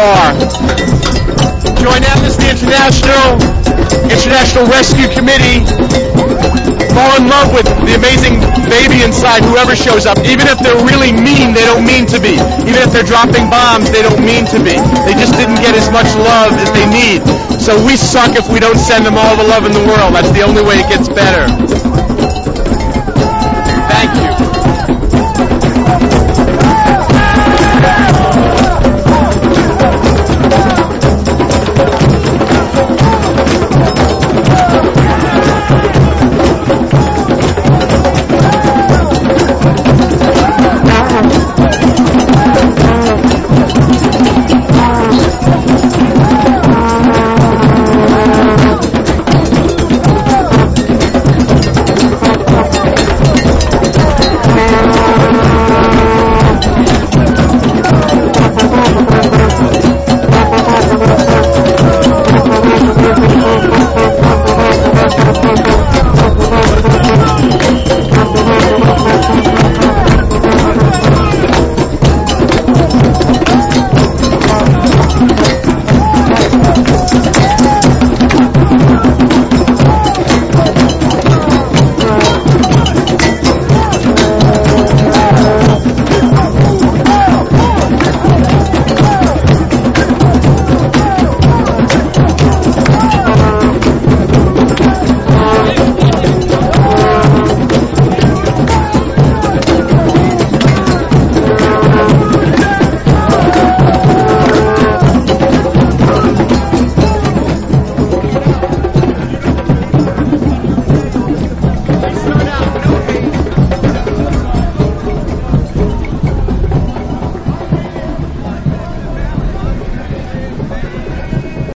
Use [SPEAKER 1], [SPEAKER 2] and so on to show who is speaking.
[SPEAKER 1] are. Join Amnesty International Rescue Committee. Fall in love with the amazing baby inside whoever shows up. Even if they're really mean, they don't mean to be. Even if they're dropping bombs, they don't mean to be. They just didn't get as much love as they need. So we suck if we don't send them all the love in the world. That's the only way it gets better.